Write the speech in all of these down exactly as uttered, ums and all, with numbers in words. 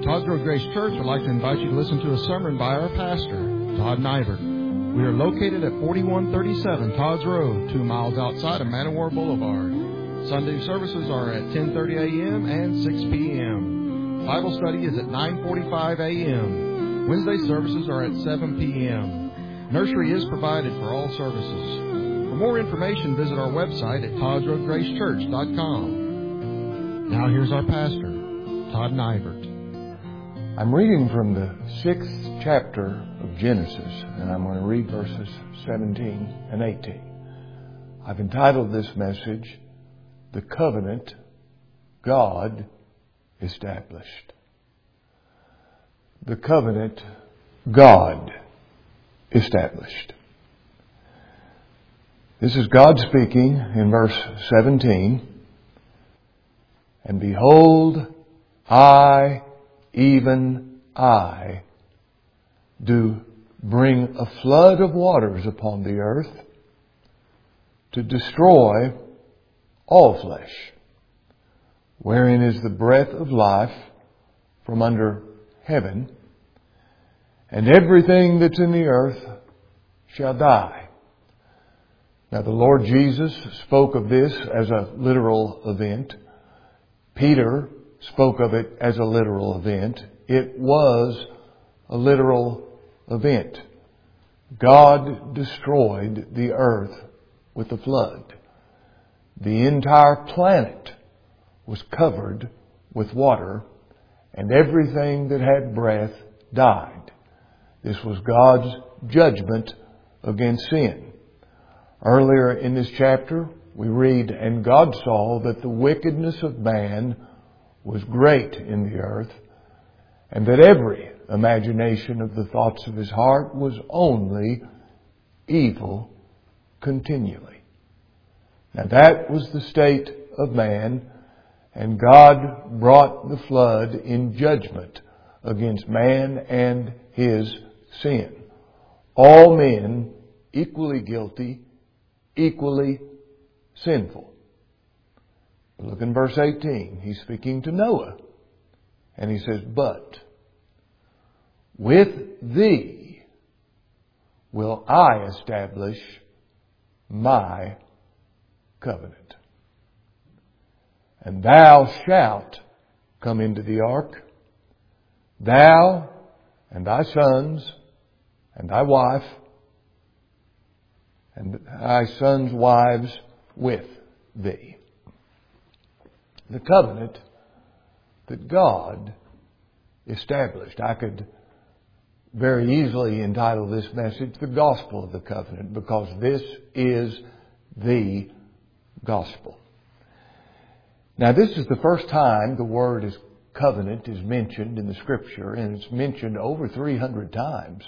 Todd's Road Grace Church would like to invite you to listen to a sermon by our pastor, Todd Nivert. We are located at forty-one thirty-seven Todd's Road, two miles outside of Man O' War Boulevard. Sunday services are at ten thirty a.m. and six p.m. Bible study is at nine forty-five a.m. Wednesday services are at seven p.m. Nursery is provided for all services. For more information, visit our website at todds road grace church dot com. Now here's our pastor, Todd Nivert. I'm reading from the sixth chapter of Genesis, and I'm going to read verses seventeen and eighteen. I've entitled this message, The Covenant God Established. The Covenant God Established. This is God speaking in verse seventeen. And behold, I, even I, do bring a flood of waters upon the earth to destroy all flesh, wherein is the breath of life from under heaven, and everything that's in the earth shall die. Now the Lord Jesus spoke of this as a literal event. Peter spoke of it as a literal event. It was a literal event. God destroyed the earth with a flood. The entire planet was covered with water, and everything that had breath died. This was God's judgment against sin. Earlier in this chapter, we read, and God saw that the wickedness of man was great in the earth, and that every imagination of the thoughts of his heart was only evil continually. Now that was the state of man, and God brought the flood in judgment against man and his sin. All men equally guilty, equally sinful. Look in verse eighteen. He's speaking to Noah. And he says, but with thee will I establish my covenant. And thou shalt come into the ark, thou and thy sons and thy wife and thy sons' wives with thee. The covenant that God established. I could very easily entitle this message, The Gospel of the Covenant, because this is the gospel. Now, this is the first time the word is covenant is mentioned in the Scripture, and it's mentioned over three hundred times,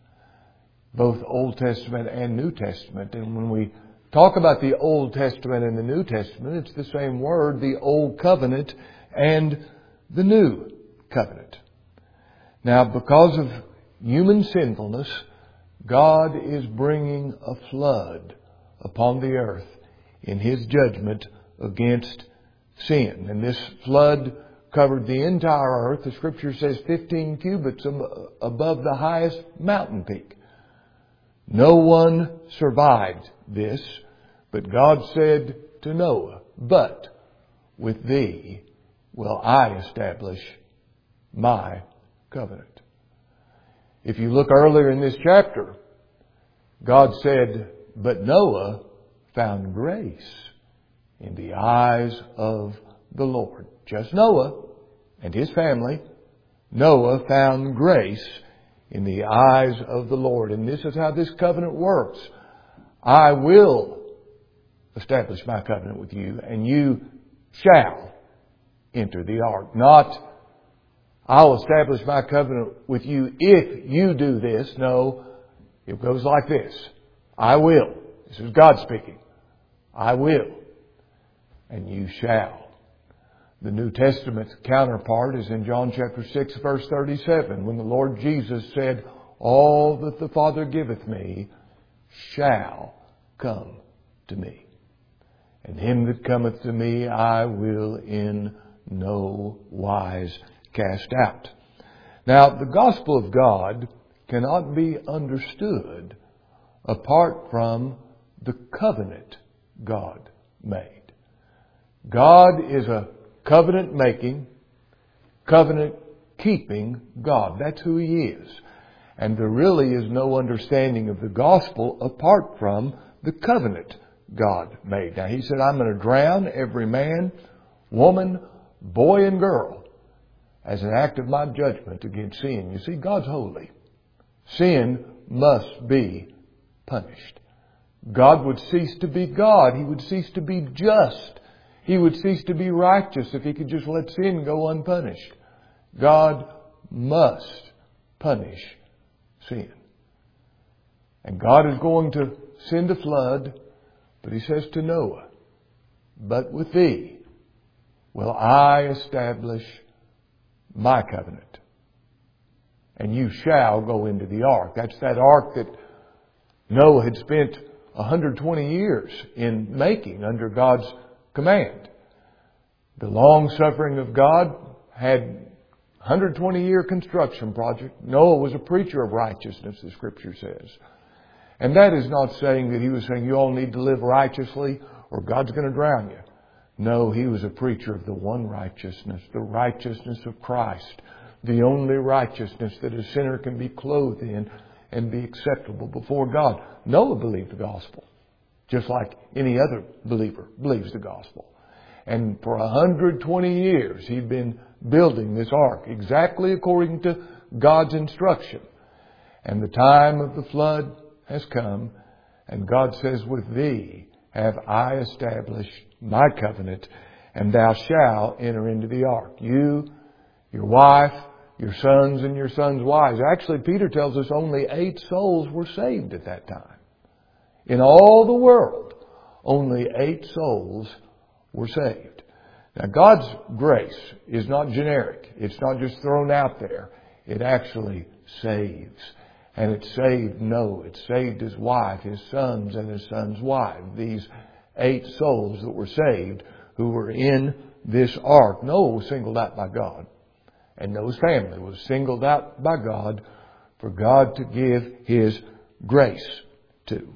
both Old Testament and New Testament. And when we talk about the Old Testament and the New Testament, it's the same word, the Old Covenant and the New Covenant. Now, because of human sinfulness, God is bringing a flood upon the earth in His judgment against sin. And this flood covered the entire earth. The Scripture says fifteen cubits above the highest mountain peak. No one survived this, but God said to Noah, but with thee will I establish my covenant. If you look earlier in this chapter, God said, but Noah found grace in the eyes of the Lord. Just Noah and his family. Noah found grace in the eyes of the Lord. And this is how this covenant works. I will establish my covenant with you, and you shall enter the ark. Not, I'll establish my covenant with you if you do this. No, it goes like this. I will. This is God speaking. I will, and you shall. The New Testament counterpart is in John chapter six, verse thirty-seven, when the Lord Jesus said, all that the Father giveth me shall come to me. And him that cometh to me I will in no wise cast out. Now, the gospel of God cannot be understood apart from the covenant God made. God is a covenant-making, covenant-keeping God. That's who He is. And there really is no understanding of the gospel apart from the covenant God made. Now, He said, I'm going to drown every man, woman, boy, and girl as an act of my judgment against sin. You see, God's holy. Sin must be punished. God would cease to be God. He would cease to be just. He would cease to be righteous if He could just let sin go unpunished. God must punish sin. And God is going to send a flood, but He says to Noah, but with thee will I establish my covenant, and you shall go into the ark. That's that ark that Noah had spent one hundred twenty years in making under God's command. The long suffering of God had one hundred twenty year construction project. Noah was a preacher of righteousness, the Scripture says. And that is not saying that he was saying you all need to live righteously or God's going to drown you. No, he was a preacher of the one righteousness, the righteousness of Christ, the only righteousness that a sinner can be clothed in and be acceptable before God. Noah believed the gospel, just like any other believer believes the gospel. And for one hundred twenty years he'd been building this ark exactly according to God's instruction. And the time of the flood has come, and God says, with thee have I established my covenant, and thou shalt enter into the ark. You, your wife, your sons, and your sons' wives. Actually, Peter tells us only eight souls were saved at that time. In all the world, only eight souls were saved. Now, God's grace is not generic. It's not just thrown out there. It actually saves. And it saved Noah. It saved his wife, his sons, and his sons' wives. These eight souls that were saved who were in this ark. Noah was singled out by God. And Noah's family was singled out by God for God to give His grace to.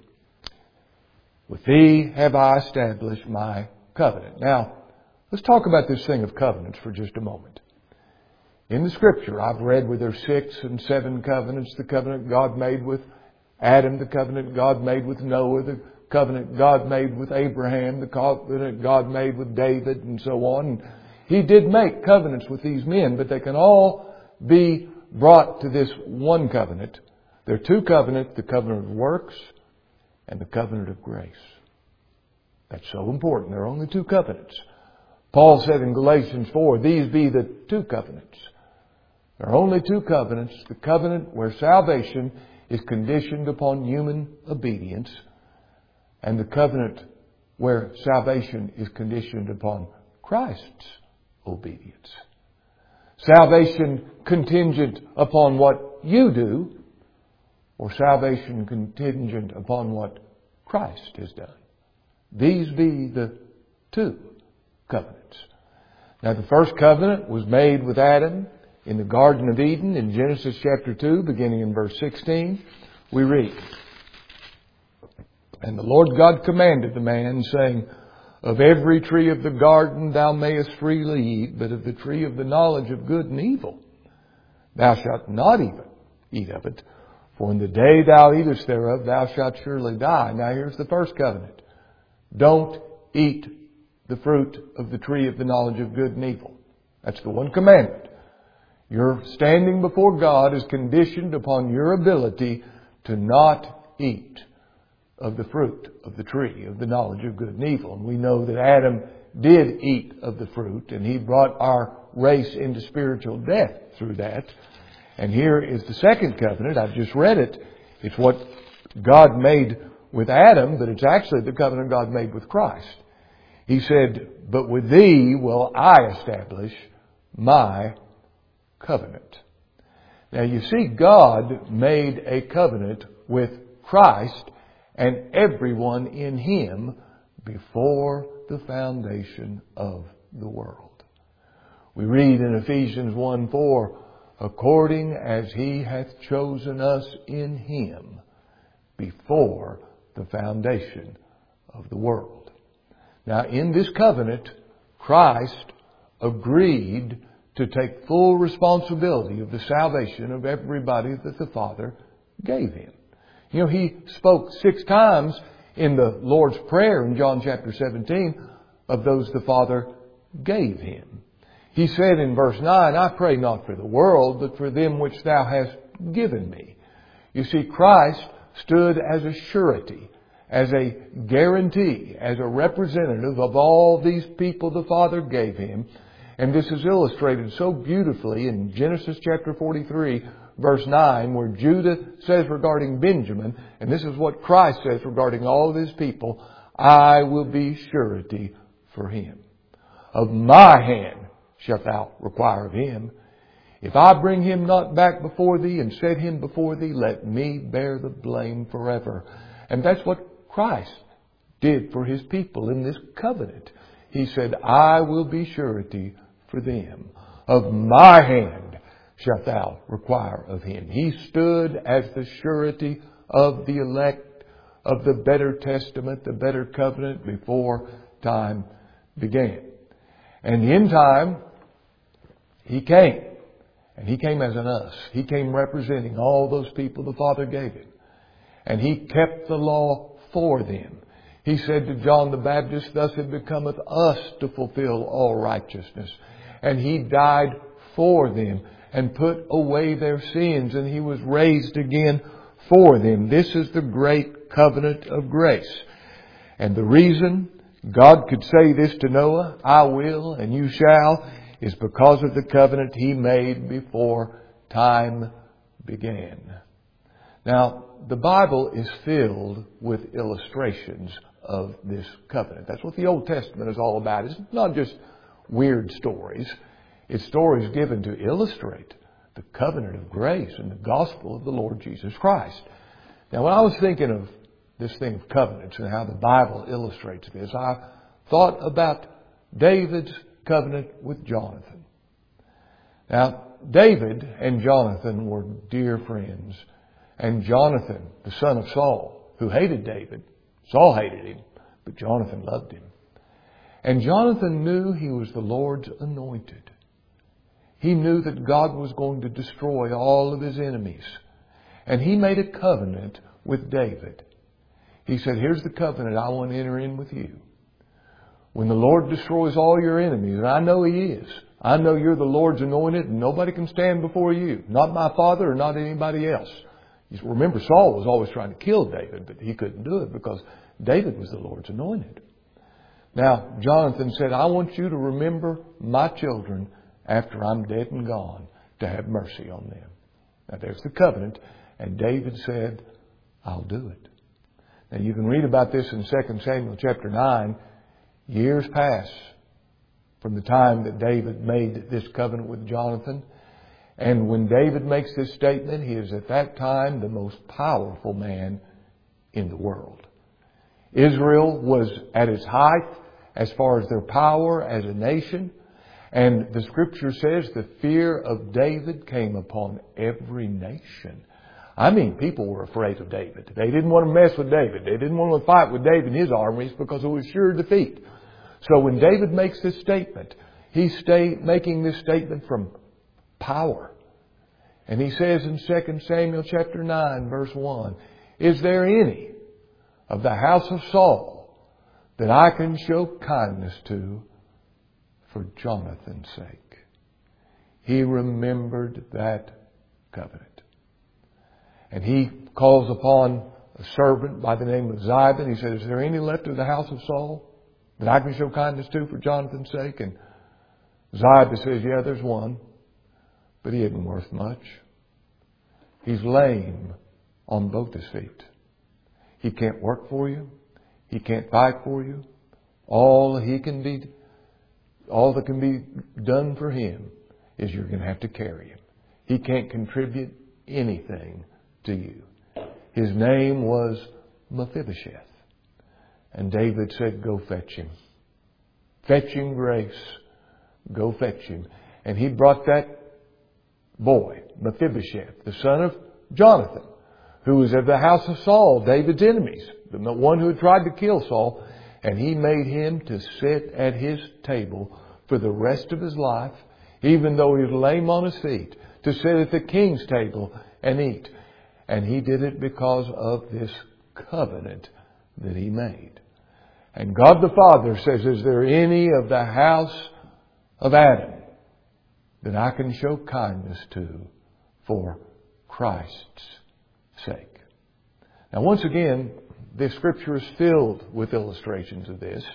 With thee have I established my covenant. Now, let's talk about this thing of covenants for just a moment. In the Scripture, I've read where there's six and seven covenants. The covenant God made with Adam, the covenant God made with Noah, the covenant God made with Abraham, the covenant God made with David, and so on. He did make covenants with these men, but they can all be brought to this one covenant. There are two covenants, the covenant of works and the covenant of grace. That's so important. There are only two covenants. Paul said in Galatians four, these be the two covenants. There are only two covenants. The covenant where salvation is conditioned upon human obedience, and the covenant where salvation is conditioned upon Christ's obedience. Salvation contingent upon what you do, or salvation contingent upon what Christ has done. These be the two covenants. Now, the first covenant was made with Adam in the Garden of Eden in Genesis chapter two, beginning in verse sixteen. We read, and the Lord God commanded the man, saying, of every tree of the garden thou mayest freely eat, but of the tree of the knowledge of good and evil thou shalt not even eat of it, for in the day thou eatest thereof thou shalt surely die. Now here's the first covenant. Don't eat the fruit of the tree of the knowledge of good and evil. That's the one commandment. Your standing before God is conditioned upon your ability to not eat of the fruit of the tree of the knowledge of good and evil. And we know that Adam did eat of the fruit, and he brought our race into spiritual death through that. And here is the second covenant. I've just read it. It's what God made with Adam, but it's actually the covenant God made with Christ. He said, but with thee will I establish my covenant. Now you see, God made a covenant with Christ and everyone in Him before the foundation of the world. We read in Ephesians one four, according as He hath chosen us in Him before the foundation of the world. Now, in this covenant, Christ agreed to take full responsibility of the salvation of everybody that the Father gave Him. You know, He spoke six times in the Lord's Prayer in John chapter seventeen of those the Father gave Him. He said in verse nine, I pray not for the world, but for them which Thou hast given me. You see, Christ stood as a surety, as a guarantee, as a representative of all these people the Father gave Him. And this is illustrated so beautifully in Genesis chapter forty-three, verse nine, where Judah says regarding Benjamin, and this is what Christ says regarding all of His people, I will be surety for him. Of my hand shalt thou require of him. If I bring him not back before thee and set him before thee, let me bear the blame forever. And that's what Christ did for His people in this covenant. He said, I will be surety for them. Of my hand shalt thou require of him. He stood as the surety of the elect of the better testament, the better covenant before time began. And in time, He came. And He came as an us. He came representing all those people the Father gave Him. And He kept the law for them. He said to John the Baptist, thus it becometh us to fulfill all righteousness. And He died for them and put away their sins. And He was raised again for them. This is the great covenant of grace. And the reason God could say this to Noah, I will and you shall, is because of the covenant He made before time began. Now, the Bible is filled with illustrations of this covenant. That's what the Old Testament is all about. It's not just weird stories. It's stories given to illustrate the covenant of grace and the gospel of the Lord Jesus Christ. Now, when I was thinking of this thing of covenants and how the Bible illustrates this, I thought about David's covenant with Jonathan. Now, David and Jonathan were dear friends. And Jonathan, the son of Saul, who hated David, Saul hated him, but Jonathan loved him. And Jonathan knew he was the Lord's anointed. He knew that God was going to destroy all of his enemies. And he made a covenant with David. He said, here's the covenant I want to enter in with you. When the Lord destroys all your enemies, and I know He is, I know you're the Lord's anointed and nobody can stand before you. Not my father or not anybody else. You remember, Saul was always trying to kill David, but he couldn't do it because David was the Lord's anointed. Now, Jonathan said, I want you to remember my children after I'm dead and gone, to have mercy on them. Now, there's the covenant. And David said, I'll do it. Now, you can read about this in Second Samuel chapter nine. Years pass from the time that David made this covenant with Jonathan. And when David makes this statement, he is at that time the most powerful man in the world. Israel was at its height as far as their power as a nation. And the Scripture says the fear of David came upon every nation. I mean, people were afraid of David. They didn't want to mess with David. They didn't want to fight with David and his armies because it was sure defeat. So when David makes this statement, he's stay, making this statement from power. And he says in Second Samuel chapter nine, verse one, is there any of the house of Saul that I can show kindness to for Jonathan's sake? He remembered that covenant. And he calls upon a servant by the name of Ziba. He says, is there any left of the house of Saul that I can show kindness to for Jonathan's sake? And Ziba says, yeah, there's one. But he isn't worth much. He's lame on both his feet. He can't work for you. He can't fight for you. All he can be, all that can be done for him is you're going to have to carry him. He can't contribute anything to you. His name was Mephibosheth. And David said, go fetch him. Fetch him grace. Go fetch him. And he brought that boy, Mephibosheth, the son of Jonathan, who was of the house of Saul, David's enemies, the one who had tried to kill Saul, and he made him to sit at his table for the rest of his life, even though he was lame on his feet, to sit at the king's table and eat. And he did it because of this covenant that he made. And God the Father says, is there any of the house of Adam that I can show kindness to for Christ's sake? Now, once again, the Scripture is filled with illustrations of this.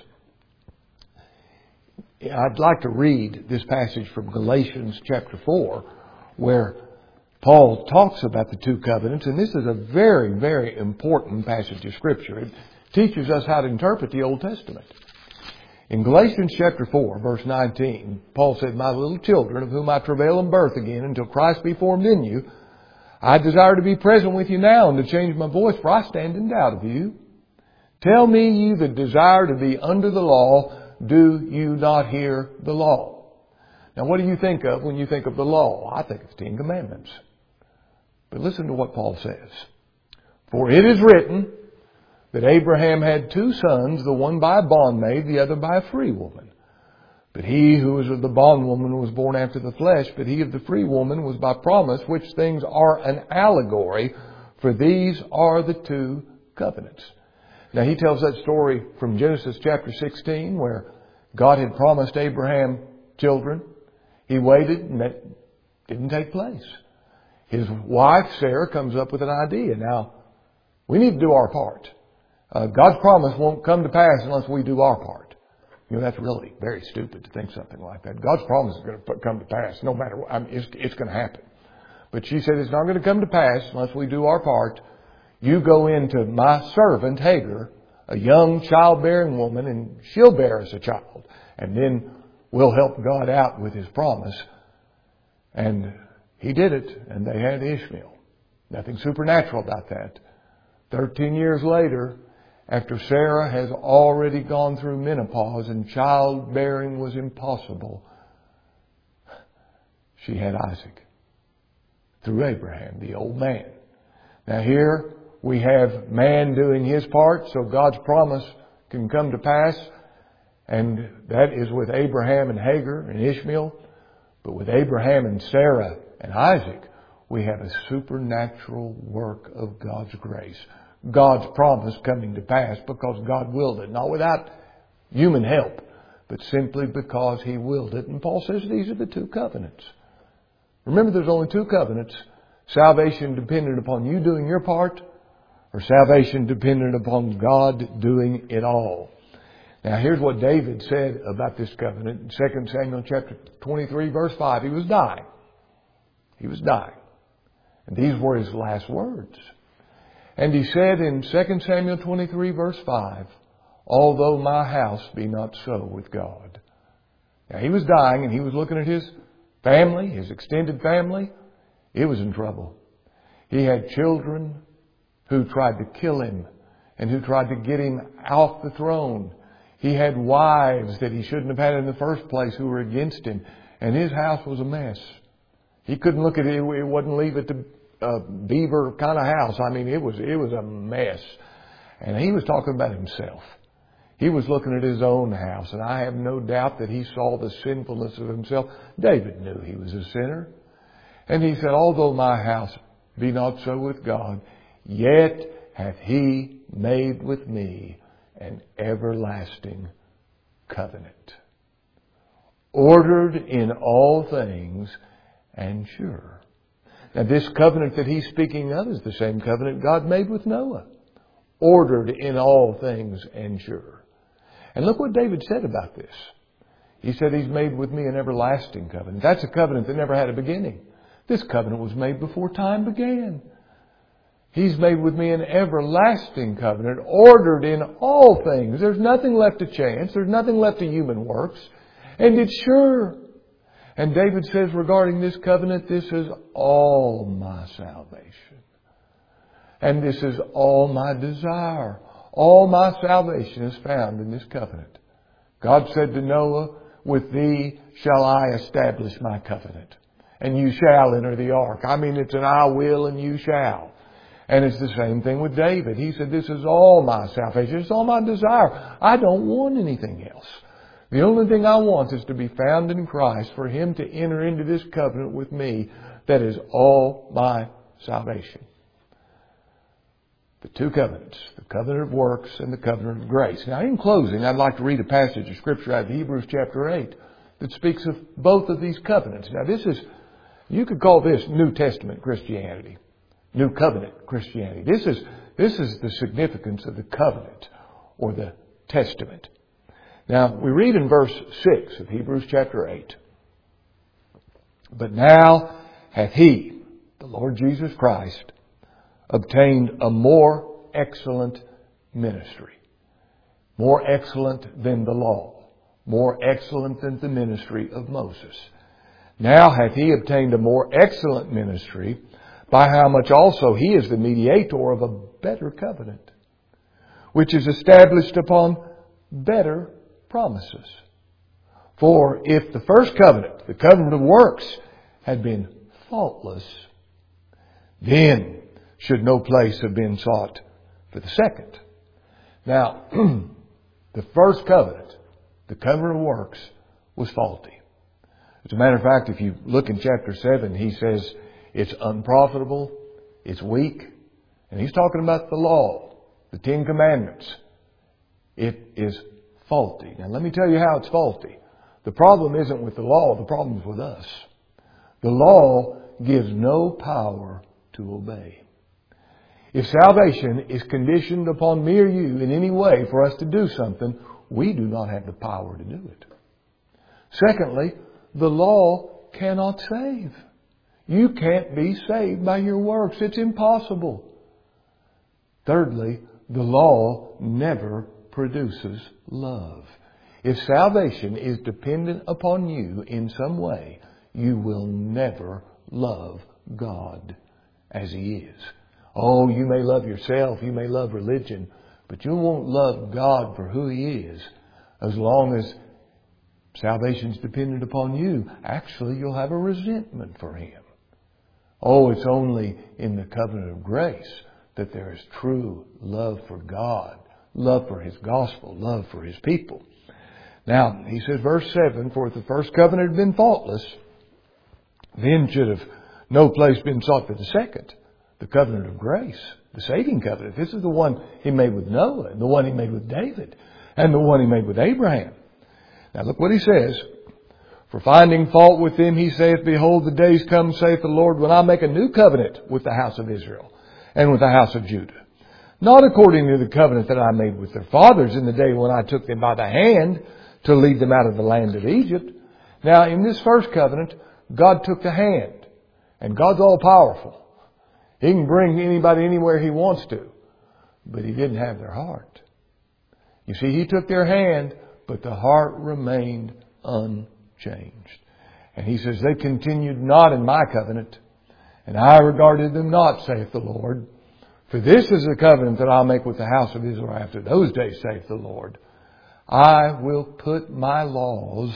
I'd like to read this passage from Galatians chapter four, where Paul talks about the two covenants, and this is a very, very important passage of Scripture. It teaches us how to interpret the Old Testament. In Galatians chapter four, verse nineteen, Paul said, "My little children, of whom I travail in birth again until Christ be formed in you, I desire to be present with you now and to change my voice, for I stand in doubt of you. Tell me, you that desire to be under the law, do you not hear the law?" Now, what do you think of when you think of the law? I think of the Ten Commandments. But listen to what Paul says. "For it is written that Abraham had two sons, the one by a bondmaid, the other by a free woman. But he who was of the bondwoman was born after the flesh, but he of the free woman was by promise, which things are an allegory, for these are the two covenants." Now, he tells that story from Genesis chapter sixteen, where God had promised Abraham children. He waited, and that didn't take place. His wife, Sarah, comes up with an idea. Now, we need to do our part. Uh, God's promise won't come to pass unless we do our part. You know, that's really very stupid to think something like that. God's promise is going to come to pass no matter what. I mean, it's, it's going to happen. But she said, it's not going to come to pass unless we do our part. You go into my servant, Hagar, a young childbearing woman, and she'll bear us a child. And then we'll help God out with His promise. And He did it, and they had Ishmael. Nothing supernatural about that. Thirteen years later, after Sarah has already gone through menopause and childbearing was impossible, she had Isaac through Abraham, the old man. Now here we have man doing his part so God's promise can come to pass, and that is with Abraham and Hagar and Ishmael. But with Abraham and Sarah and Isaac, we have a supernatural work of God's grace. God's promise coming to pass because God willed it. Not without human help, but simply because He willed it. And Paul says these are the two covenants. Remember, there's only two covenants. Salvation dependent upon you doing your part, or salvation dependent upon God doing it all. Now, here's what David said about this covenant in Second Samuel chapter twenty-three, verse five. He was dying. He was dying. And these were his last words. And he said in Second Samuel twenty-three, verse five, "Although my house be not so with God." Now, he was dying, and he was looking at his family, his extended family. It was in trouble. He had children who tried to kill him and who tried to get him off the throne. He had wives that he shouldn't have had in the first place who were against him. And his house was a mess. He couldn't look at it. It wouldn't leave it to a beaver kind of house. I mean, it was, it was a mess. And he was talking about himself. He was looking at his own house. And I have no doubt that he saw the sinfulness of himself. David knew he was a sinner. And he said, "Although my house be not so with God, yet hath He made with me an everlasting covenant, ordered in all things and sure." Now, this covenant that he's speaking of is the same covenant God made with Noah, ordered in all things and sure. And look what David said about this. He said, He's made with me an everlasting covenant. That's a covenant that never had a beginning. This covenant was made before time began. He's made with me an everlasting covenant, ordered in all things. There's nothing left to chance. There's nothing left to human works. And it's sure. And David says regarding this covenant, this is all my salvation. And this is all my desire. All my salvation is found in this covenant. God said to Noah, "With thee shall I establish my covenant." and you shall enter the ark. I mean, it's an I will and you shall. And it's the same thing with David. He said, this is all my salvation. It's all my desire. I don't want anything else. The only thing I want is to be found in Christ, for Him to enter into this covenant with me. That is all my salvation. The two covenants, the covenant of works and the covenant of grace. Now, in closing, I'd like to read a passage of Scripture out of Hebrews chapter eight that speaks of both of these covenants. Now, this is, you could call this New Testament Christianity, New Covenant Christianity. This is, this is the significance of the covenant or the testament. Now, we read in verse six of Hebrews chapter eight, but now hath He, the Lord Jesus Christ, obtained a more excellent ministry. More excellent than the law. More excellent than the ministry of Moses. Now hath He obtained a more excellent ministry, by how much also He is the mediator of a better covenant, which is established upon better promises. For if the first covenant, the covenant of works, had been faultless, then should no place have been sought for the second. Now, the first covenant, the covenant of works, was faulty. As a matter of fact, if you look in chapter seven, he says it's unprofitable, it's weak, and he's talking about the law, the Ten Commandments. It is faulty. Now, let me tell you how it's faulty. The problem isn't with the law, the problem is with us. The law gives no power to obey. If salvation is conditioned upon me or you in any way for us to do something, we do not have the power to do it. Secondly, the law cannot save. You can't be saved by your works. It's impossible. Thirdly, the law never produces love. If salvation is dependent upon you in some way, you will never love God as He is. Oh, you may love yourself, you may love religion, but you won't love God for who He is as long as salvation is dependent upon you. Actually, you'll have a resentment for Him. Oh, it's only in the covenant of grace that there is true love for God, love for His gospel, love for His people. Now, he says, verse seven, for if the first covenant had been faultless, then should have no place been sought for the second. The covenant of grace, the saving covenant. This is the one He made with Noah, and the one He made with David, and the one He made with Abraham. Now look what he says. For finding fault with them, He saith, behold, the days come, saith the Lord, when I make a new covenant with the house of Israel and with the house of Judah. Not according to the covenant that I made with their fathers in the day when I took them by the hand to lead them out of the land of Egypt. Now in this first covenant, God took the hand, and God's all powerful. He can bring anybody anywhere He wants to. But He didn't have their heart. You see, He took their hand, but the heart remained unchanged. And He says, they continued not in my covenant, and I regarded them not, saith the Lord. For this is the covenant that I'll make with the house of Israel after those days, saith the Lord. I will put my laws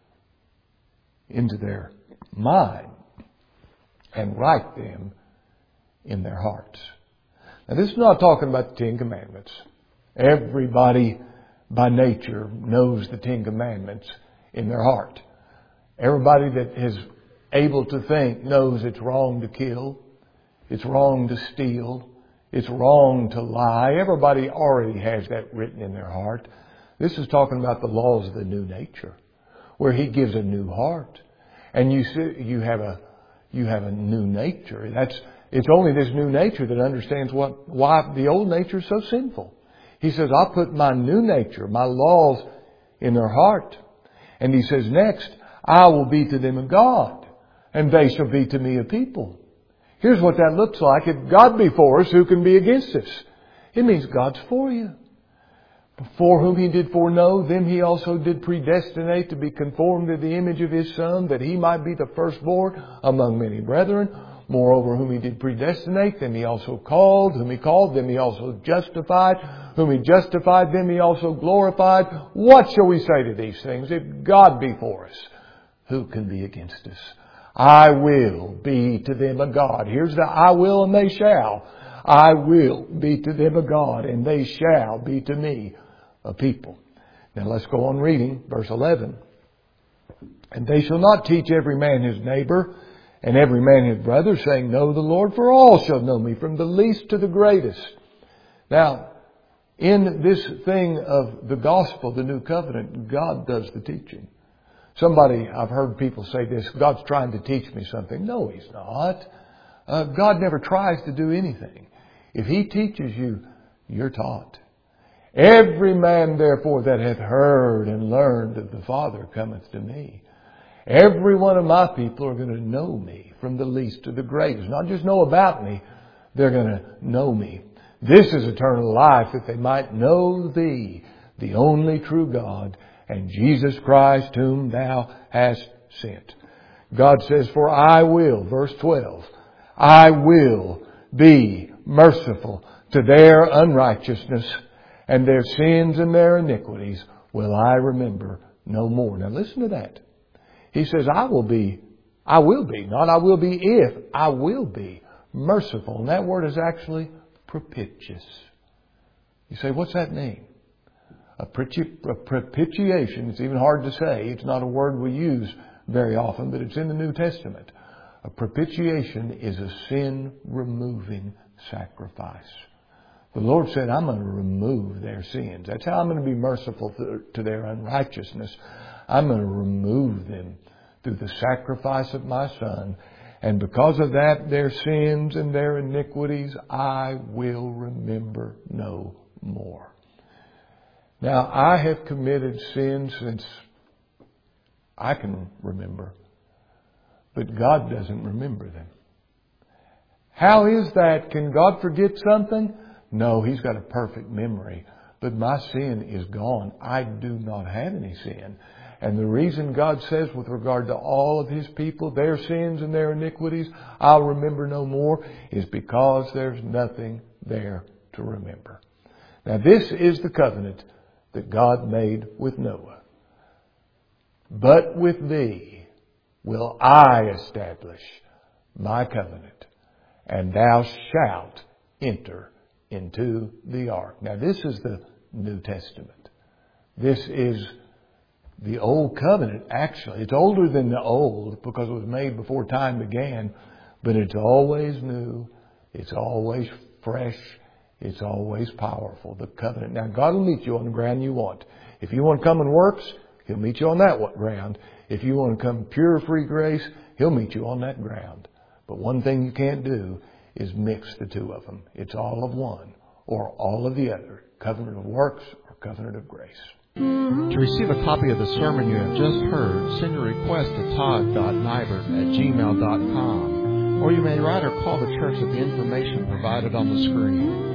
into their mind and write them in their hearts. Now, this is not talking about the Ten Commandments. Everybody by nature knows the Ten Commandments in their heart. Everybody that is able to think knows it's wrong to kill. It's wrong to steal. It's wrong to lie. Everybody already has that written in their heart. This is talking about the laws of the new nature, where He gives a new heart. And you see, you have a, you have a new nature. That's, It's only this new nature that understands what, why the old nature is so sinful. He says, I'll put my new nature, my laws in their heart. And He says next, I will be to them a God, and they shall be to me a people. Here's what that looks like. If God be for us, who can be against us? It means God's for you. For whom He did foreknow, them He also did predestinate to be conformed to the image of His Son, that He might be the firstborn among many brethren. Moreover, whom He did predestinate, them He also called. Whom He called, them He also justified. Whom He justified, them He also glorified. What shall we say to these things? If God be for us, who can be against us? I will be to them a God. Here's the I will and they shall. I will be to them a God, and they shall be to me a people. Now let's go on reading verse eleven. And they shall not teach every man his neighbor and every man his brother, saying, Know the Lord, for all shall know me, from the least to the greatest. Now, in this thing of the gospel, the new covenant, God does the teaching. Somebody, I've heard people say this, God's trying to teach me something. No, He's not. Uh, God never tries to do anything. If He teaches you, you're taught. Every man, therefore, that hath heard and learned of the Father cometh to me. Every one of my people are going to know me, from the least to the greatest. Not just know about me, they're going to know me. This is eternal life, that they might know Thee, the only true God, and Jesus Christ, whom Thou hast sent. God says, For I will, verse twelve, I will be merciful to their unrighteousness, and their sins and their iniquities will I remember no more. Now listen to that. He says, I will be, I will be, not I will be if, I will be merciful. And that word is actually propitious. You say, what's that mean? A propitiation, it's even hard to say. It's not a word we use very often, but it's in the New Testament. A propitiation is a sin-removing sacrifice. The Lord said, I'm going to remove their sins. That's how I'm going to be merciful to their unrighteousness. I'm going to remove them through the sacrifice of my Son. And because of that, their sins and their iniquities, I will remember no more. Now, I have committed sins since I can remember, but God doesn't remember them. How is that? Can God forget something? No, He's got a perfect memory. But my sin is gone. I do not have any sin. And the reason God says with regard to all of His people, their sins and their iniquities, I'll remember no more, is because there's nothing there to remember. Now this is the covenant that God made with Noah. But with thee will I establish my covenant, and thou shalt enter into the ark. Now this is the New Testament. This is the Old Covenant, actually. It's older than the Old because it was made before time began, but it's always new. It's always fresh. It's always powerful, the covenant. Now, God will meet you on the ground you want. If you want to come in works, He'll meet you on that ground. If you want to come pure, free grace, He'll meet you on that ground. But one thing you can't do is mix the two of them. It's all of one or all of the other. Covenant of works or covenant of grace. To receive a copy of the sermon you have just heard, send your request to todd dot nybert at gmail dot com, or you may write or call the church at the information provided on the screen.